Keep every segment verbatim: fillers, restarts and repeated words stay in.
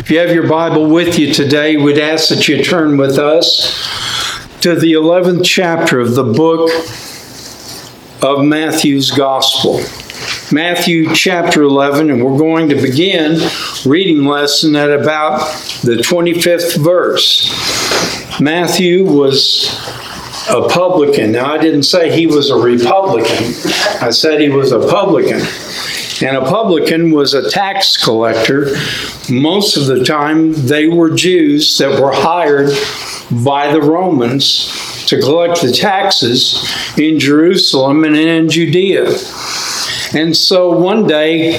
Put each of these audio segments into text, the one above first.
If you have your Bible with you today, we'd ask that you turn with us to the eleventh chapter of the book of Matthew's Gospel. Matthew chapter eleven, and we're going to begin reading lesson at about the twenty-fifth verse. Matthew was a publican. Now, I didn't say he was a Republican. I said he was a publican. And a publican was a tax collector. Most of the time, they were Jews that were hired by the Romans to collect the taxes in Jerusalem and in Judea. And so one day,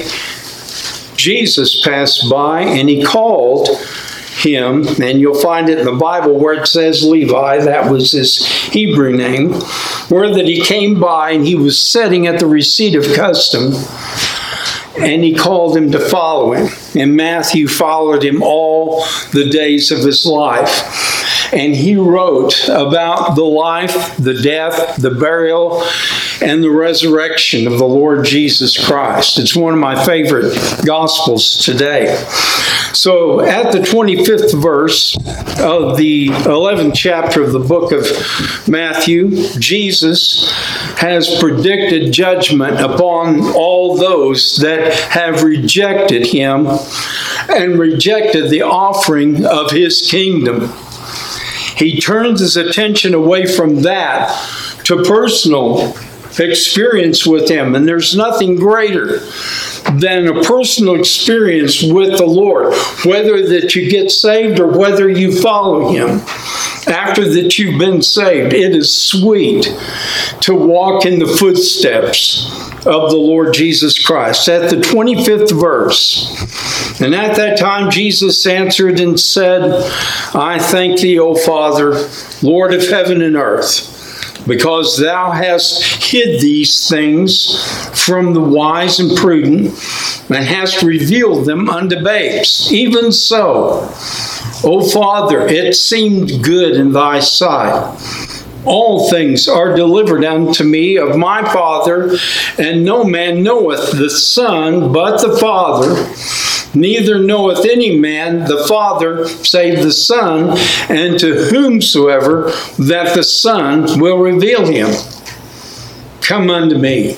Jesus passed by and he called him, and you'll find it in the Bible where it says Levi, that was his Hebrew name, where that he came by and he was sitting at the receipt of custom, and he called him to follow him. And Matthew followed him all the days of his life. And he wrote about the life, the death, the burial, and the resurrection of the Lord Jesus Christ. It's one of my favorite Gospels today. So at the twenty-fifth verse of the eleventh chapter of the book of Matthew, Jesus has predicted judgment upon all those that have rejected him and rejected the offering of his kingdom. He turns his attention away from that to personal experience with him. And there's nothing greater than a personal experience with the Lord, whether that you get saved or whether you follow him. After that you've been saved, it is sweet to walk in the footsteps of the Lord Jesus Christ. At the twenty-fifth verse, and at that time Jesus answered and said, I thank thee, O Father, Lord of heaven and earth, because thou hast hid these things from the wise and prudent, and hast revealed them unto babes. Even so, O Father, it seemed good in thy sight. All things are delivered unto me of my Father, and no man knoweth the Son but the Father. Neither knoweth any man the Father save the Son, and to whomsoever that the Son will reveal him. Come unto me,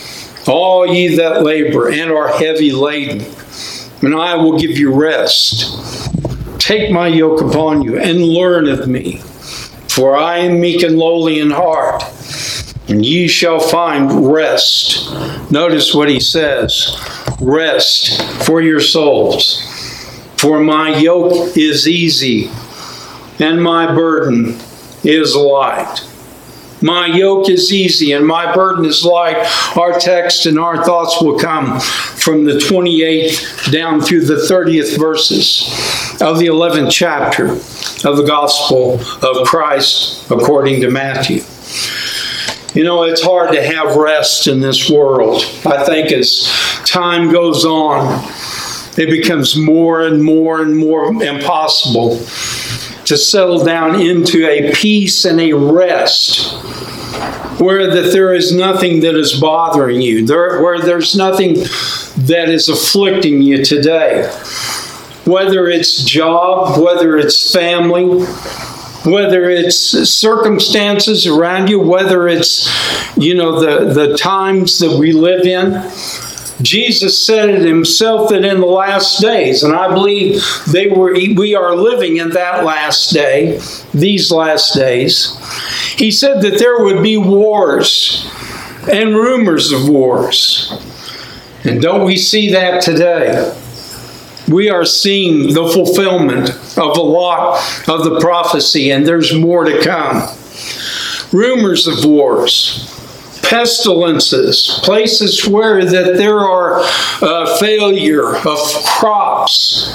all ye that labor and are heavy laden, and I will give you rest. Take my yoke upon you, and learn of me, for I am meek and lowly in heart, and ye shall find rest. Notice what he says. Rest for your souls. For my yoke is easy, and my burden is light. My yoke is easy, and my burden is light. Our text and our thoughts will come from the twenty-eighth down through the thirtieth verses of the eleventh chapter of the Gospel of Christ according to Matthew. You know, it's hard to have rest in this world. I think as time goes on, it becomes more and more and more impossible to settle down into a peace and a rest where that there is nothing that is bothering you, there, where there's nothing that is afflicting you today. Whether it's job, whether it's family, whether it's circumstances around you, whether it's, you know, the, the times that we live in. Jesus said it himself that in the last days, and I believe they were, we are living in that last day, these last days. He said that there would be wars and rumors of wars. And don't we see that today? We are seeing the fulfillment of a lot of the prophecy, and there's more to come. Rumors of wars, pestilences, places where that there are uh, failure of crops,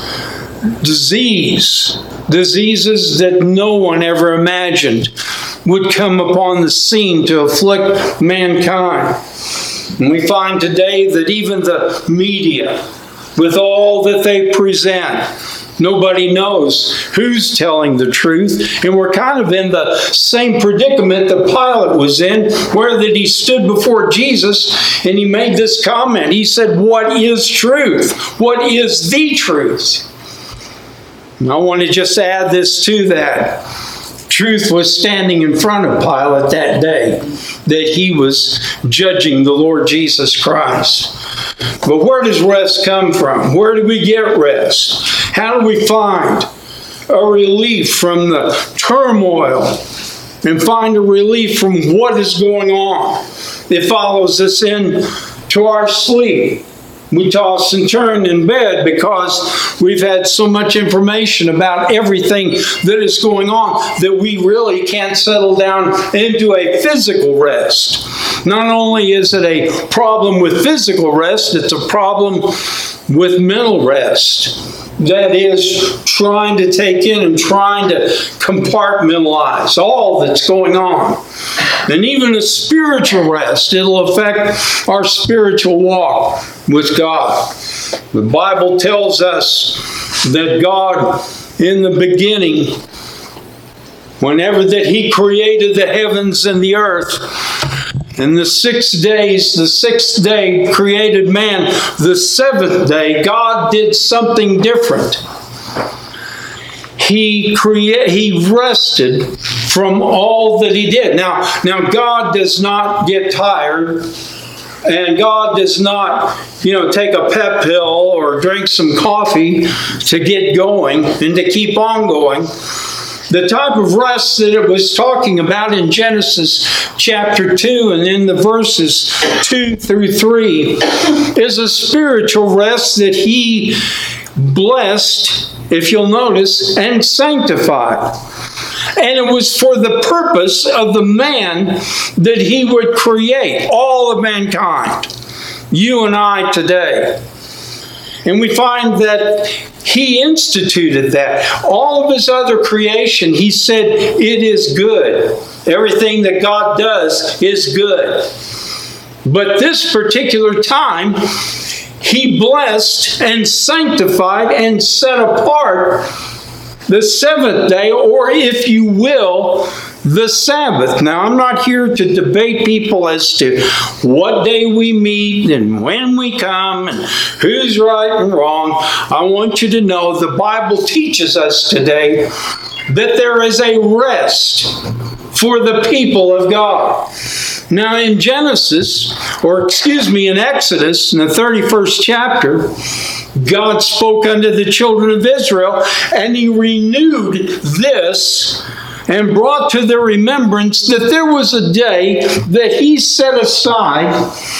disease, diseases that no one ever imagined would come upon the scene to afflict mankind. And we find today that even the media, with all that they present, nobody knows who's telling the truth. And we're kind of in the same predicament that Pilate was in, where that he stood before Jesus and he made this comment. He said, what is truth? What is the truth? And I want to just add this to that. Truth was standing in front of Pilate that day, that he was judging the Lord Jesus Christ. But where does rest come from? Where do we get rest? How do we find a relief from the turmoil and find a relief from what is going on? It follows us into our sleep. We toss and turn in bed because we've had so much information about everything that is going on that we really can't settle down into a physical rest. Not only is it a problem with physical rest, it's a problem with mental rest. That is trying to take in and trying to compartmentalize all that's going on. And even a spiritual rest, it'll affect our spiritual walk with God. The Bible tells us that God, in the beginning, whenever that He created the heavens and the earth, in the six days, the sixth day created man. The seventh day, God did something different. He create, He rested from all that He did. Now, now God does not get tired, and God does not, you know, take a pep pill or drink some coffee to get going and to keep on going. The type of rest that it was talking about in Genesis chapter two and in the verses two through three is a spiritual rest that He blessed, if you'll notice, and sanctified. And it was for the purpose of the man that He would create all of mankind, you and I today. And we find that He instituted that. All of His other creation, He said, it is good. Everything that God does is good. But this particular time, He blessed and sanctified and set apart the seventh day, or if you will, the Sabbath. Now, I'm not here to debate people as to what day we meet and when we come and who's right and wrong. I want you to know the Bible teaches us today that there is a rest for the people of God. Now, in Genesis, or excuse me, in Exodus, in the thirty-first chapter, God spoke unto the children of Israel, and He renewed this and brought to their remembrance that there was a day that He set aside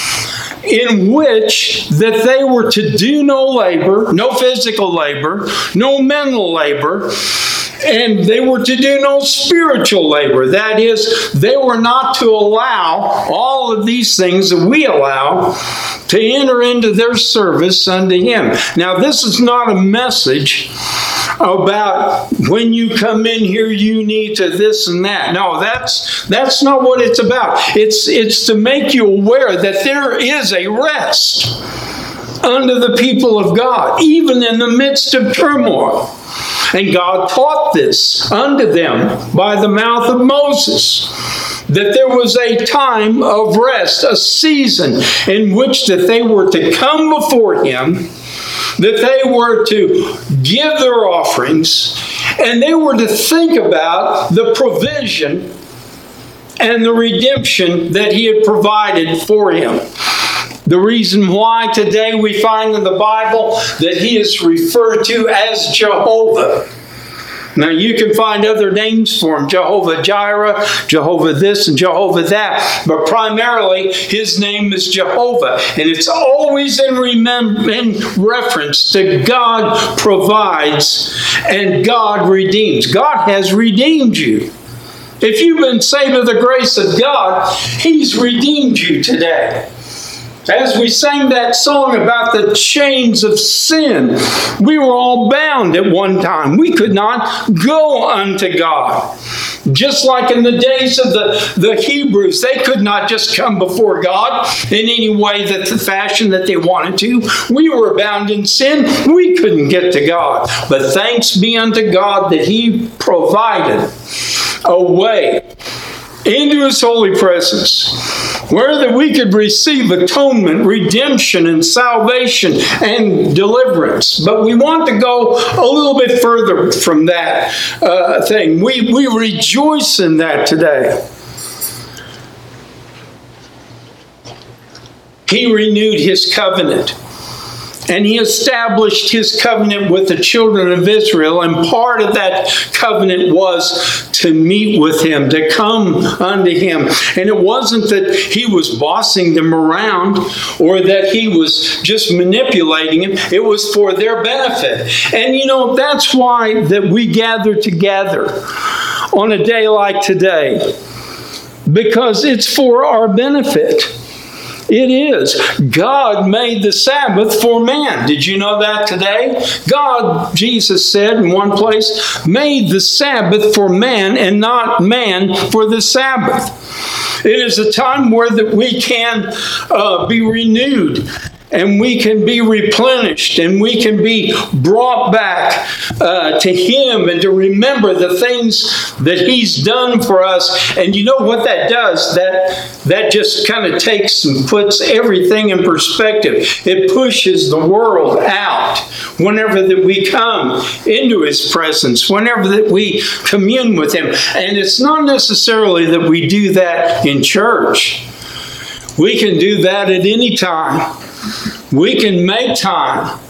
in which that they were to do no labor, no physical labor, no mental labor, and they were to do no spiritual labor. That is, they were not to allow all of these things that we allow to enter into their service unto Him. Now, this is not a message about when you come in here, you need to this and that. No, that's that's not what it's about. It's it's to make you aware that there is a rest unto the people of God, even in the midst of turmoil. And God taught this unto them by the mouth of Moses, that there was a time of rest, a season in which that they were to come before Him, that they were to give their offerings, and they were to think about the provision and the redemption that He had provided for him. The reason why today we find in the Bible that He is referred to as Jehovah. Now, you can find other names for Him, Jehovah Jireh, Jehovah this, and Jehovah that. But primarily, His name is Jehovah. And it's always in, remem- in reference to God provides and God redeems. God has redeemed you. If you've been saved by the grace of God, He's redeemed you today. As we sang that song about the chains of sin, we were all bound at one time. We could not go unto God. Just like in the days of the, the Hebrews, they could not just come before God in any way that the fashion that they wanted to. We were bound in sin. We couldn't get to God. But thanks be unto God that He provided a way into his holy presence, where that we could receive atonement, redemption, and salvation and deliverance. But we want to go a little bit further from that uh, thing. We, we rejoice in that today. He renewed his covenant. And he established his covenant with the children of Israel. And part of that covenant was to meet with him, to come unto him. And it wasn't that he was bossing them around or that he was just manipulating them. It was for their benefit. And you know, that's why that we gather together on a day like today. Because it's for our benefit. It is. God made the Sabbath for man. Did you know that today? God, Jesus said in one place, made the Sabbath for man and not man for the Sabbath. It is a time where that we can uh, be renewed. And we can be replenished, and we can be brought back uh, to him and to remember the things that he's done for us. And you know what that does? That, that just kind of takes and puts everything in perspective. It pushes the world out whenever that we come into his presence, whenever that we commune with him. And it's not necessarily that we do that in church. We can do that at any time. We can make time.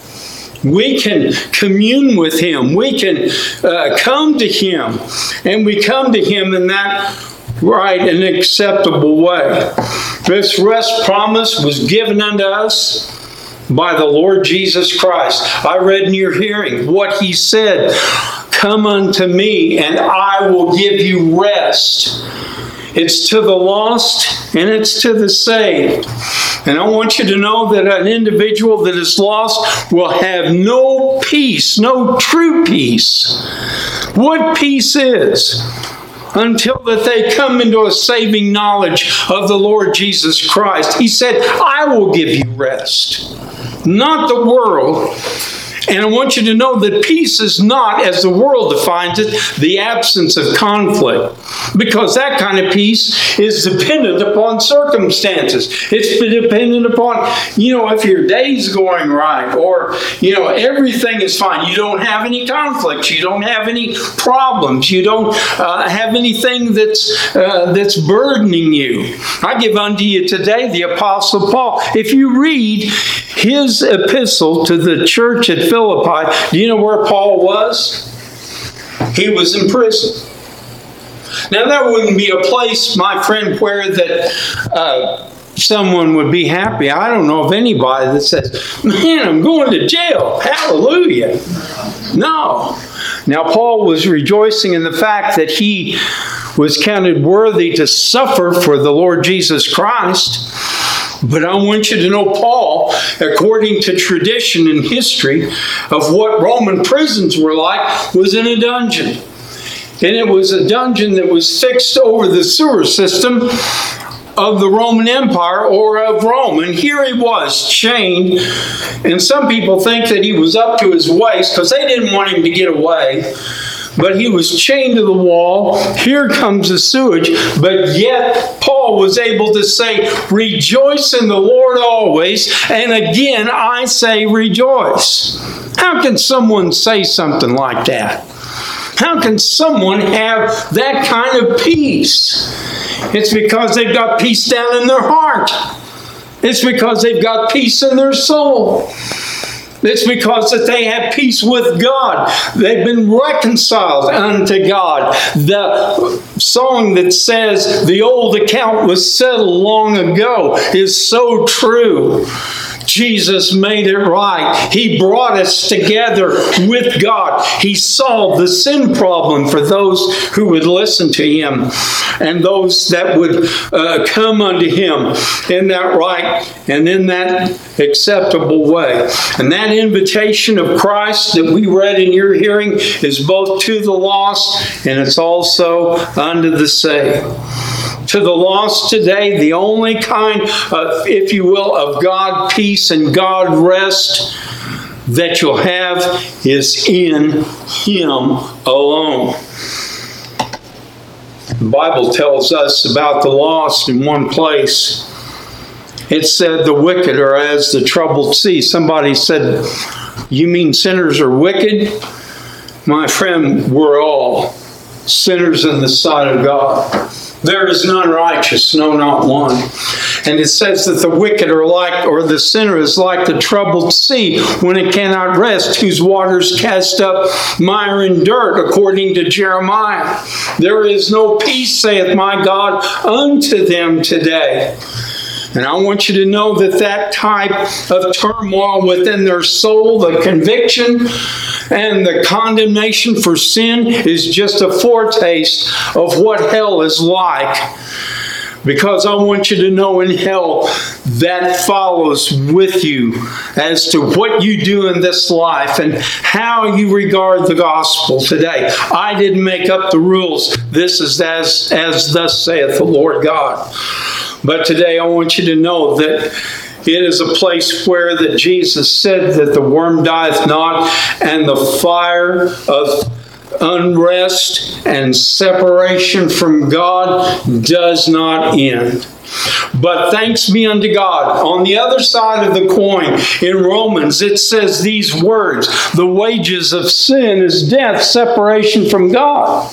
We can commune with him. We can uh, come to him. And we come to him in that right and acceptable way. This rest promise was given unto us by the Lord Jesus Christ. I read in your hearing what he said. Come unto me and I will give you rest. It's to the lost and it's to the saved. And I want you to know that an individual that is lost will have no peace, no true peace. What peace is? Until that they come into a saving knowledge of the Lord Jesus Christ. He said, I will give you rest, not the world. And I want you to know that peace is not, as the world defines it, the absence of conflict. Because that kind of peace is dependent upon circumstances. It's dependent upon, you know, if your day's going right or, you know, everything is fine. You don't have any conflicts. You don't have any problems. You don't uh, have anything that's, uh, that's burdening you. I give unto you today the Apostle Paul. If you read his epistle to the church at Philippi, do you know where Paul was? He was in prison. Now, that wouldn't be a place, my friend, where that uh, someone would be happy. I don't know of anybody that says, man, I'm going to jail. Hallelujah. No. Now, Paul was rejoicing in the fact that he was counted worthy to suffer for the Lord Jesus Christ. But I want you to know Paul, according to tradition and history of what Roman prisons were like, was in a dungeon. And it was a dungeon that was fixed over the sewer system of the Roman Empire or of Rome. And here he was, chained. And some people think that he was up to his waist because they didn't want him to get away. But he was chained to the wall. Here comes the sewage. But yet, Paul was able to say, rejoice in the Lord always. And again, I say rejoice. How can someone say something like that? How can someone have that kind of peace? It's because they've got peace down in their heart. It's because they've got peace in their soul. It's because that they have peace with God. They've been reconciled unto God. The song that says the old account was settled long ago is so true. Jesus made it right. He brought us together with God. He solved the sin problem for those who would listen to him and those that would uh, come unto him in that right and in that acceptable way. And that invitation of Christ that we read in your hearing is both to the lost and it's also unto the saved. To the lost today, the only kind of, if you will, of God peace and God rest that you'll have is in him alone. The Bible tells us about the lost in one place. It said the wicked are as the troubled sea. Somebody said, you mean sinners are wicked? My friend, we're all sinners in the sight of God. There is none righteous, no, not one. And it says that the wicked are like, or the sinner is like the troubled sea when it cannot rest, whose waters cast up mire and dirt, according to Jeremiah. There is no peace, saith my God, unto them today. And I want you to know that that type of turmoil within their soul, the conviction and the condemnation for sin, is just a foretaste of what hell is like. Because I want you to know in hell, that follows with you as to what you do in this life and how you regard the gospel today. I didn't make up the rules. This is as, as thus saith the Lord God. But today I want you to know that it is a place where that Jesus said that the worm dieth not, and the fire of unrest and separation from God does not end. But thanks be unto God. On the other side of the coin, in Romans, it says these words: the wages of sin is death, separation from God.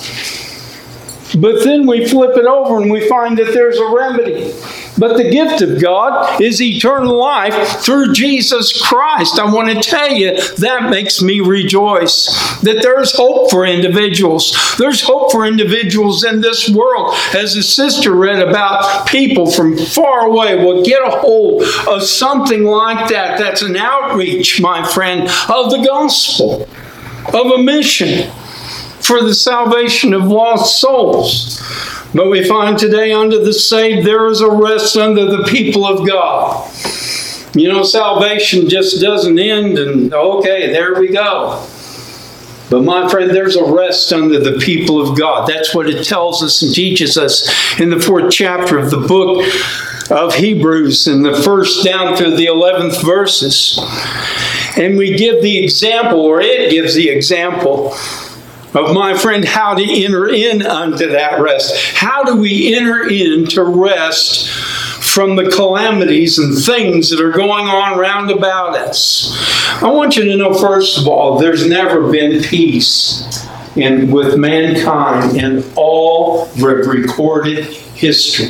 But then we flip it over and we find that there's a remedy. But the gift of God is eternal life through Jesus Christ. I want to tell you, that makes me rejoice. That there's hope for individuals. There's hope for individuals in this world. As a sister read about people from far away will get a hold of something like that. That's an outreach, my friend, of the gospel, of a mission for the salvation of lost souls. But we find today under the saved, there is a rest under the people of God. You know, salvation just doesn't end and, okay, there we go. But my friend, there's a rest under the people of God. That's what it tells us and teaches us in the fourth chapter of the book of Hebrews, in the first down through the eleventh verses. And we give the example, or it gives the example, of, my friend, how to enter in unto that rest. How do we enter into rest from the calamities and things that are going on round about us? I want you to know, first of all, there's never been peace in, with mankind in all recorded history.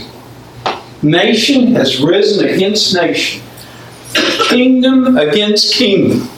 Nation has risen against nation. Kingdom against kingdom.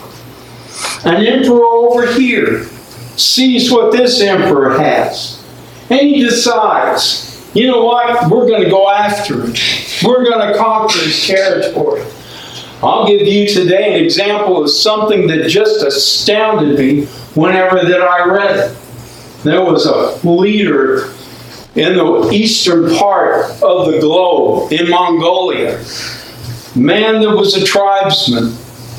An emperor over here sees what this emperor has, and he decides, you know what, we're going to go after him. We're going to conquer his territory. I'll give you today an example of something that just astounded me whenever that I read it. There was a leader in the eastern part of the globe, in Mongolia. Man that was a tribesman.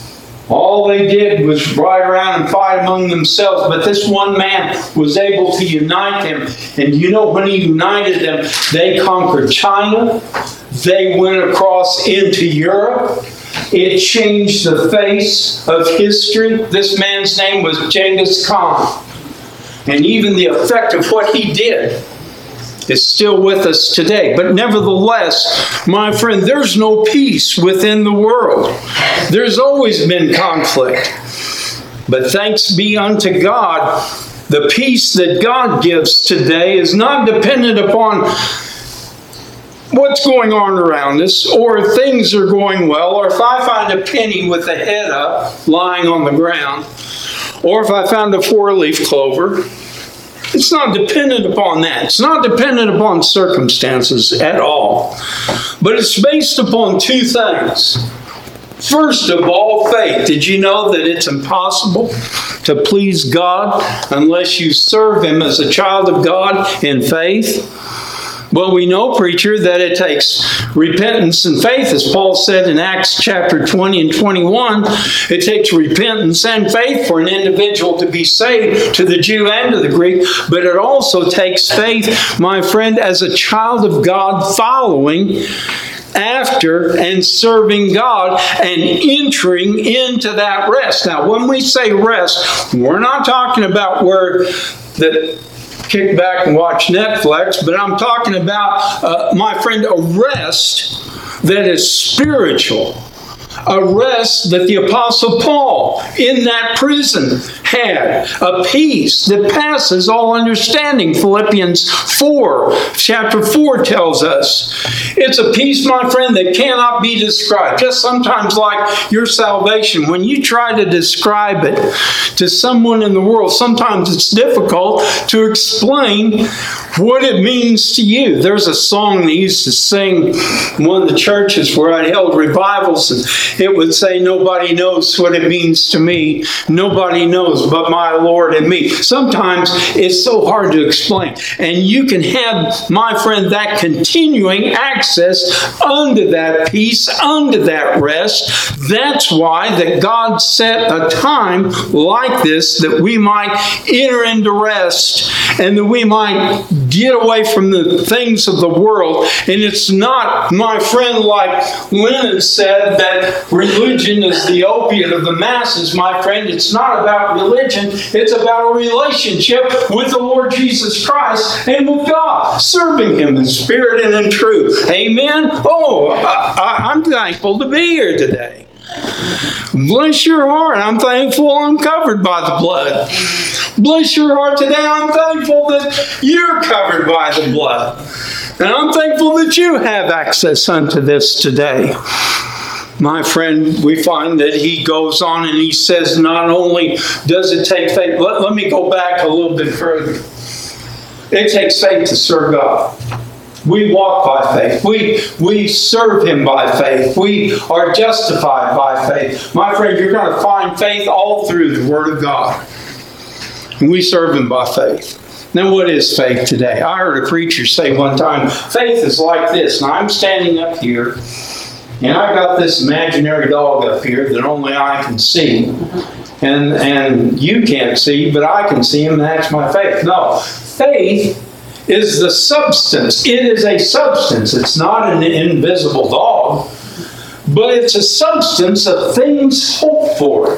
All they did was ride around and fight among themselves. But this one man was able to unite them. And you know, when he united them, they conquered China. They went across into Europe. It changed the face of history. This man's name was Genghis Khan. And even the effect of what he did is still with us today. But nevertheless, my friend, there's no peace within the world. There's always been conflict. But thanks be unto God, the peace that God gives today is not dependent upon what's going on around us, or if things are going well, or if I find a penny with the head up lying on the ground, or if I found a four-leaf clover. It's not dependent upon that. It's not dependent upon circumstances at all. But it's based upon two things. First of all, faith. Did you know that it's impossible to please God unless you serve Him as a child of God in faith? Well, we know, preacher, that it takes repentance and faith. As Paul said in Acts chapter twenty and twenty-one, it takes repentance and faith for an individual to be saved, to the Jew and to the Greek. But it also takes faith, my friend, as a child of God, following after and serving God and entering into that rest. Now, when we say rest, we're not talking about where the kick back and watch Netflix, but I'm talking about, uh, my friend, a rest that is spiritual. A rest that the Apostle Paul in that prison had. A peace that passes all understanding. Philippians four, chapter four tells us. It's a peace, my friend, that cannot be described. Just sometimes like your salvation. When you try to describe it to someone in the world, sometimes it's difficult to explain what it means to you. There's a song they used to sing in one of the churches where I held revivals, and it would say, nobody knows what it means to me. Nobody knows but my Lord and me. Sometimes it's so hard to explain. And you can have, my friend, that continuing access unto that peace, unto that rest. That's why that God set a time like this that we might enter into rest and that we might get away from the things of the world. And it's not, my friend, like Lenin said, that religion is the opiate of the masses, my friend. It's not about religion. It's about a relationship with the Lord Jesus Christ and with God, serving Him in spirit and in truth. Amen? Oh, I, I, I'm thankful to be here today. Bless your heart. I'm thankful I'm covered by the blood. Bless your heart today. I'm thankful that you're covered by the blood. And I'm thankful that you have access unto this today. My friend, we find that he goes on and he says, not only does it take faith, let, let me go back a little bit further. It takes faith to serve God. We walk by faith. We, we serve Him by faith. We are justified by faith. My friend, you're going to find faith all through the Word of God. And we serve Him by faith. Now, what is faith today? I heard a preacher say one time, faith is like this. Now, I'm standing up here, and I got this imaginary dog up here that only I can see. And, and you can't see, but I can see him, and that's my faith. No, faith is the substance. It is a substance. It's not an invisible dog, but it's a substance of things hoped for.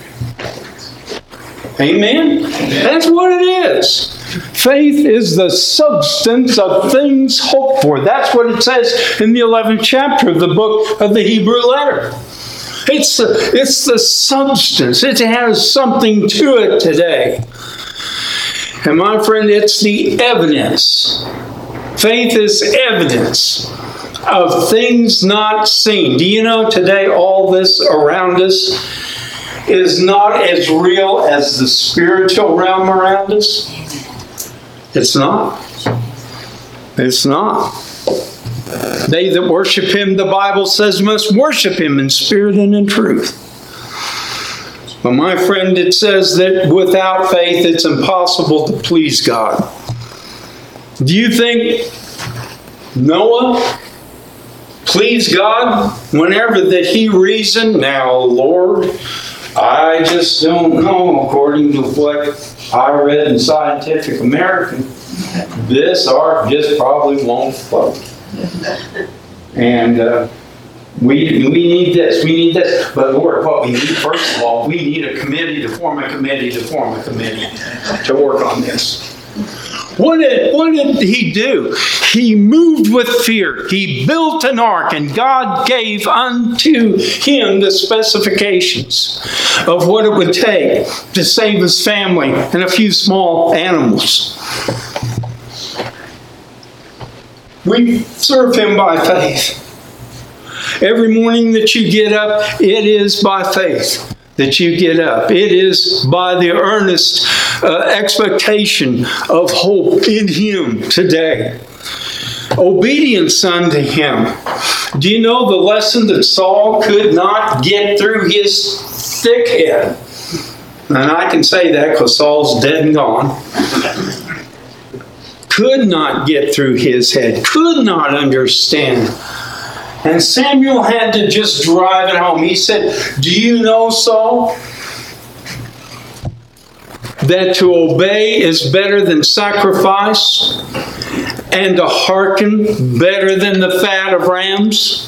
Amen? Amen? That's what it is. Faith is the substance of things hoped for. That's what it says in the eleventh chapter of the book of the Hebrew letter. It's the, it's the substance. It has something to it today. And my friend, it's the evidence. Faith is evidence of things not seen. Do you know today all this around us is not as real as the spiritual realm around us? It's not. It's not. They that worship Him, the Bible says, must worship Him in spirit and in truth. But my friend, it says that without faith, it's impossible to please God. Do you think Noah pleased God whenever that he reasoned, now, Lord, I just don't know, according to what I read in Scientific American, this ark just probably won't float. And uh, we, we need this, we need this. But Lord, what we need, first of all, we need a committee to form a committee to form a committee to work on this. What did, what did he do? He moved with fear. He built an ark, and God gave unto him the specifications of what it would take to save his family and a few small animals. We serve Him by faith. Every morning that you get up, it is by faith that you get up. It is by the earnest uh, expectation of hope in Him today. Obedience unto Him. Do you know the lesson that Saul could not get through his thick head? And I can say that because Saul's dead and gone. Could not get through his head. Could not understand. And Samuel had to just drive it home. He said, do you know, Saul, that to obey is better than sacrifice, and to hearken better than the fat of rams?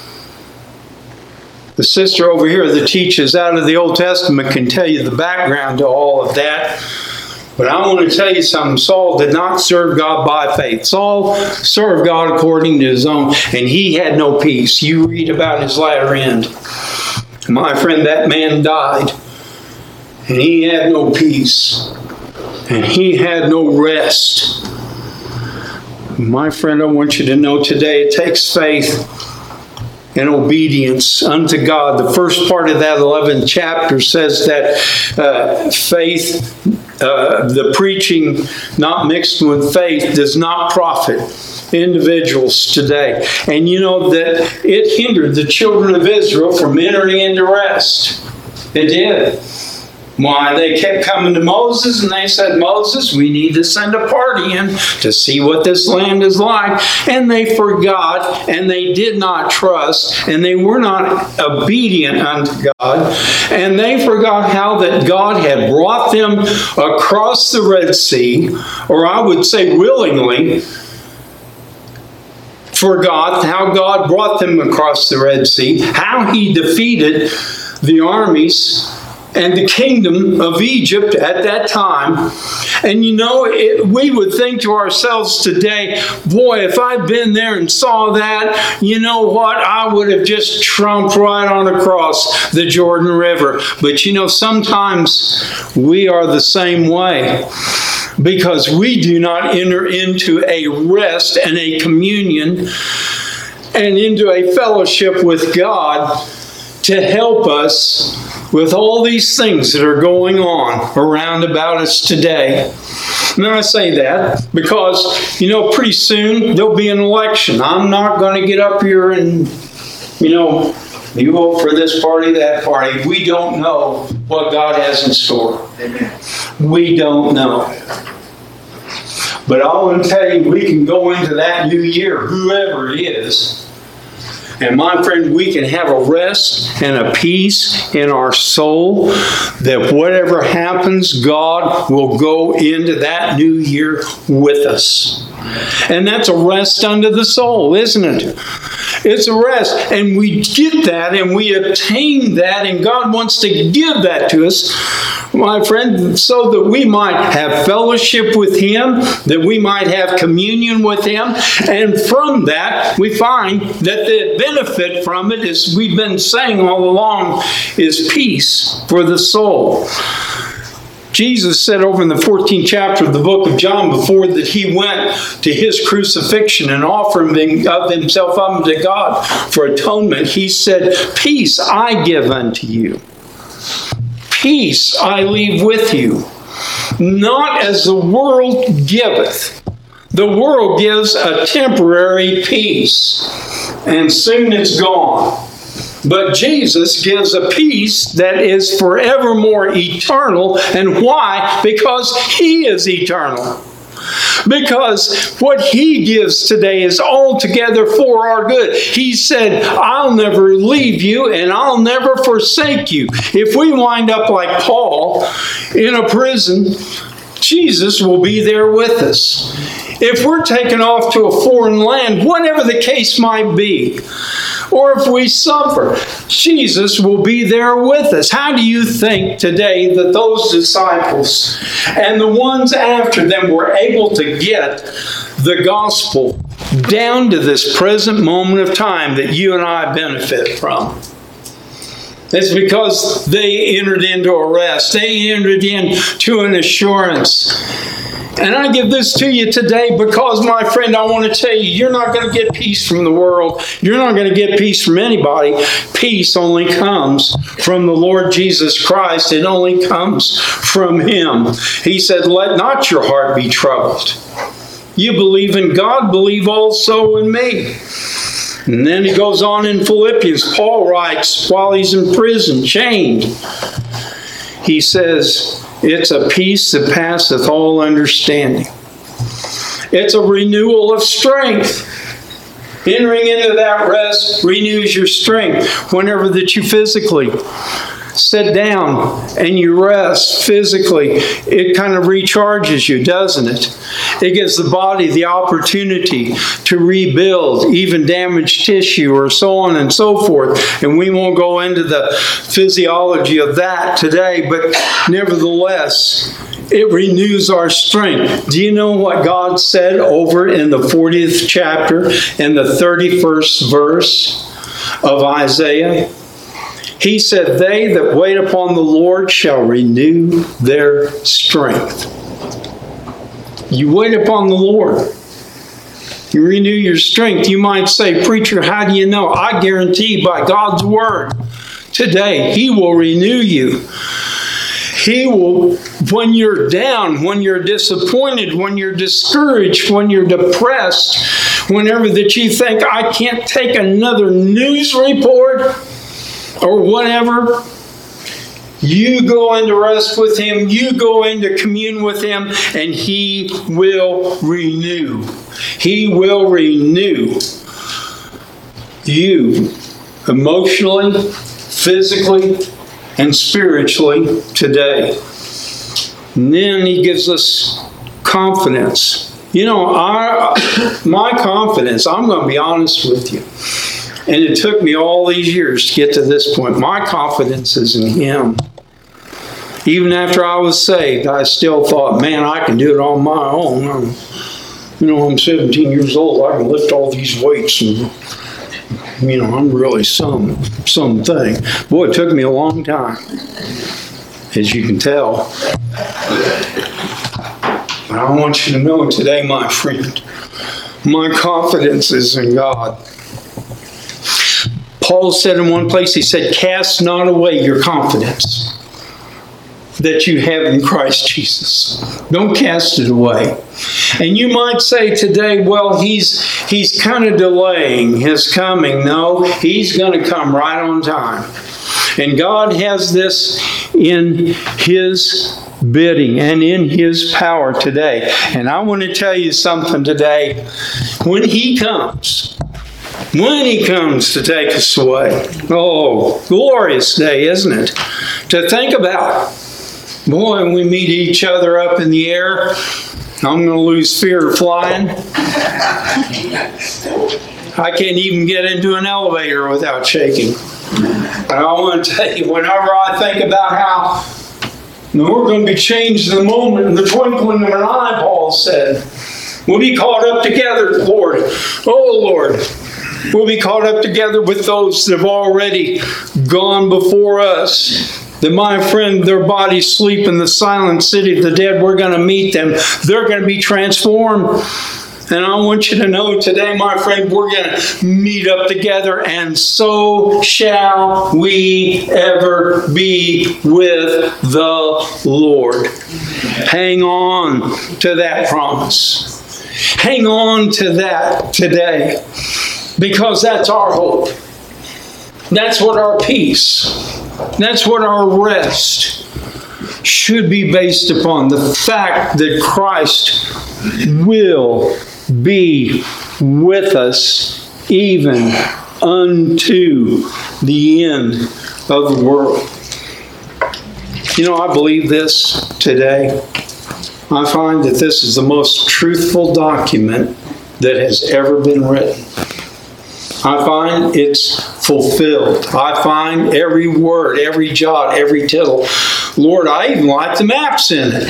The sister over here that teaches out of the Old Testament can tell you the background to all of that. But I want to tell you something. Saul did not serve God by faith. Saul served God according to his own, and he had no peace. You read about his latter end. My friend, that man died, and he had no peace, and he had no rest. My friend, I want you to know today it takes faith and obedience unto God. The first part of that eleventh chapter says that uh, faith, uh, the preaching not mixed with faith, does not profit individuals today. And you know that it hindered the children of Israel from entering into rest. It did. Why? They kept coming to Moses and they said, Moses, we need to send a party in to see what this land is like. And they forgot and they did not trust and they were not obedient unto God. And they forgot how that God had brought them across the Red Sea, or I would say willingly, forgot how God brought them across the Red Sea, how he defeated the armies and the kingdom of Egypt at that time. And you know, it, we would think to ourselves today, boy, if I'd been there and saw that, you know what, I would have just trumped right on across the Jordan River. But you know, sometimes we are the same way, because we do not enter into a rest and a communion and into a fellowship with God to help us with all these things that are going on around about us today. And I say that because, you know, pretty soon there'll be an election. I'm not going to get up here and, you know, you vote for this party, that party. We don't know what God has in store. Amen. We don't know. But I want to tell you, we can go into that new year, whoever it is. And my friend, we can have a rest and a peace in our soul that whatever happens, God will go into that new year with us. And that's a rest unto the soul, isn't it? It's a rest. And we get that and we obtain that, and God wants to give that to us, my friend, so that we might have fellowship with Him, that we might have communion with Him. And from that, we find that the benefit from it, as we've been saying all along, is peace for the soul. Jesus said over in the fourteenth chapter of the book of John, before that he went to his crucifixion and offering of himself unto God for atonement, he said, peace I give unto you. Peace I leave with you. Not as the world giveth. The world gives a temporary peace, and soon it's gone. But Jesus gives a peace that is forevermore eternal. And why? Because He is eternal. Because what He gives today is altogether for our good. He said, I'll never leave you and I'll never forsake you. If we wind up like Paul in a prison, Jesus will be there with us. If we're taken off to a foreign land, whatever the case might be, or if we suffer, Jesus will be there with us. How do you think today that those disciples and the ones after them were able to get the gospel down to this present moment of time that you and I benefit from? It's because they entered into a rest. They entered into an assurance. And I give this to you today because, my friend, I want to tell you, you're not going to get peace from the world. You're not going to get peace from anybody. Peace only comes from the Lord Jesus Christ. It only comes from Him. He said, let not your heart be troubled. You believe in God, believe also in me. And then he goes on in Philippians. Paul writes, while he's in prison, chained, he says, it's a peace that passeth all understanding. It's a renewal of strength. Entering into that rest renews your strength. Whenever that you physically sit down and you rest physically, it kind of recharges you, doesn't it? It gives the body the opportunity to rebuild even damaged tissue or so on and so forth. And we won't go into the physiology of that today, but nevertheless, It renews our strength. Do you know what God said over in the fortieth chapter and the thirty-first verse of Isaiah? He said, they that wait upon the Lord shall renew their strength. You wait upon the Lord. You renew your strength. You might say, preacher, how do you know? I guarantee by God's word today, He will renew you. He will, when you're down, when you're disappointed, when you're discouraged, when you're depressed, whenever that you think, I can't take another news report or whatever, you go into rest with Him, you go into commune with Him, and He will renew. He will renew you emotionally, physically, and spiritually today. And then He gives us confidence. You know, our, my confidence, I'm going to be honest with you, and it took me all these years to get to this point. My confidence is in Him. Even after I was saved, I still thought, man, I can do it on my own. I'm, you know, I'm seventeen years old. I can lift all these weights and, you know, I'm really some something. Boy, it took me a long time, as you can tell. But I want you to know today, my friend, my confidence is in God. Paul said in one place, he said, cast not away your confidence that you have in Christ Jesus. Don't cast it away. And you might say today, well, he's he's kind of delaying his coming. No, He's going to come right on time. And God has this in His bidding and in His power today. And I want to tell you something today. When He comes, when He comes to take us away, oh, glorious day, isn't it? To think about. Boy, when we meet each other up in the air, I'm going to lose fear of flying. I can't even get into an elevator without shaking. And I want to tell you, whenever I think about how we're going to be changed in the moment, in the twinkling of an eye, Paul said, we'll be caught up together, Lord. Oh, Lord. We'll be caught up together with those that have already gone before us. That, my friend, their bodies sleep in the silent city of the dead. We're going to meet them. They're going to be transformed. And I want you to know today, my friend, we're going to meet up together, and so shall we ever be with the Lord. Hang on to that promise. Hang on to that today, because that's our hope. That's what our peace, that's what our rest should be based upon. The fact that Christ will be with us even unto the end of the world. You know, I believe this today. I find that this is the most truthful document that has ever been written. I find it's fulfilled. I find every word, every jot, every tittle. Lord, I even like the maps in it.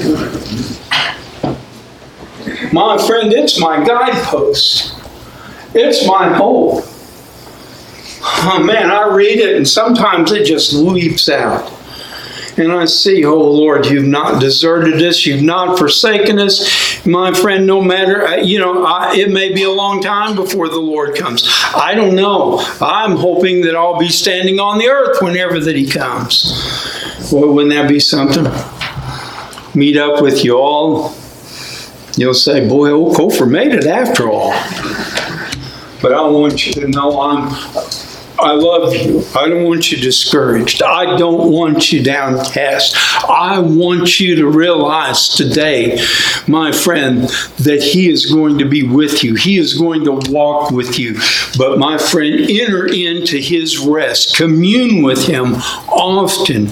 My friend, it's my guidepost. It's my hope. Oh man, I read it and sometimes it just leaps out. And I see, oh Lord, you've not deserted us. You've not forsaken us. My friend, no matter, you know, I, it may be a long time before the Lord comes. I don't know. I'm hoping that I'll be standing on the earth whenever that He comes. Boy, wouldn't that be something? Meet up with you all. You'll say, boy, old Cofer made it after all. But I want you to know I'm... I love you. I don't want you discouraged. I don't want you downcast. I want you to realize today, my friend, that He is going to be with you. He is going to walk with you. But my friend, enter into His rest. Commune with Him often.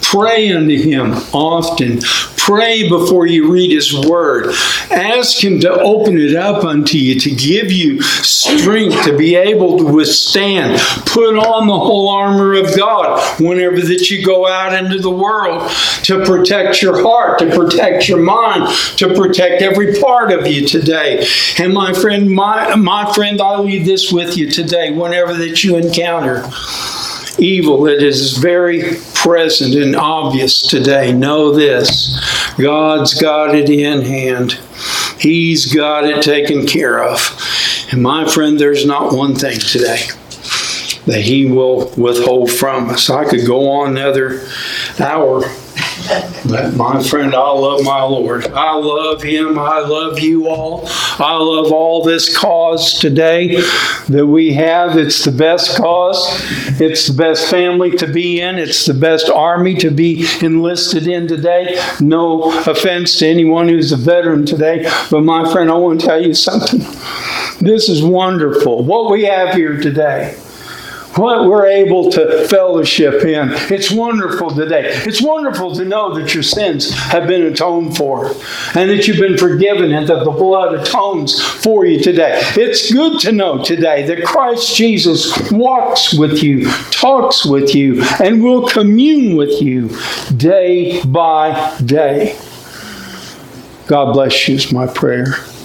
Pray unto Him often. Pray before you read His Word. Ask Him to open it up unto you, to give you strength to be able to withstand. Put on the whole armor of God whenever that you go out into the world, to protect your heart, to protect your mind, to protect every part of you today. And my friend, my, my friend, I leave this with you today. Whenever that you encounter evil that is very present and obvious today, know this: God's got it in hand. He's got it taken care of. And my friend, there's not one thing today that He will withhold from us. I could go on another hour. But my friend, I love my Lord. I love Him. I love you all. I love all this cause today that we have. It's the best cause. It's the best family to be in. It's the best army to be enlisted in today. No offense to anyone who's a veteran today. But my friend, I want to tell you something. This is wonderful. What we have here today, what we're able to fellowship in. It's wonderful today. It's wonderful to know that your sins have been atoned for and that you've been forgiven and that the blood atones for you today. It's good to know today that Christ Jesus walks with you, talks with you, and will commune with you day by day. God bless you is my prayer.